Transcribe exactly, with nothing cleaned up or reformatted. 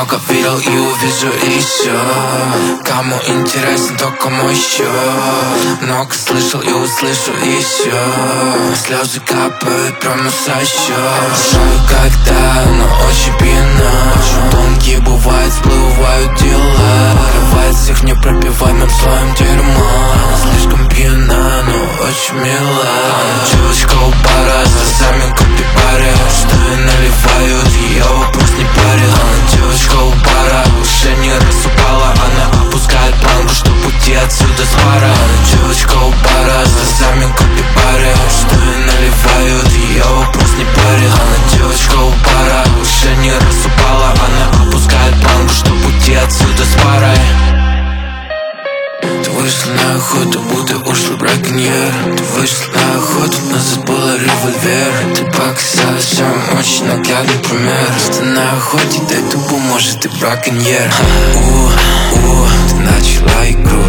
много видел и увижу еще. Кому интересен, только мой счет. Много слышал и услышу еще. Слезы капают прямо со щек. Знаю когда, но очень пьяна. Очень тонкие бывает, всплывают дела. Рывает всех, не пропивай нам своим дерьмом. Слишком пьяна, но очень мила. Девочка у бара, с глазами копи-баре. Что и наливают, ее вопрос не парит. Она девочка у бара, уже не раз упала. Она опускает планку, чтоб уйти отсюда с бара. Она девочка у бара, с глазами копи-баре. Что и наливают, ее вопрос не парит. Она девочка у бара, уже не раз упала. Она опускает планку, чтоб уйти отсюда с барой. Ты вышла на охоту, будто ушлый браконьер. Ты вышла на охоту, но забыла револьвер. Ты показалась всем очень наглядный пример. Ты на охоте, дай тупо, может ты браконьер. У, у, ты начала игру.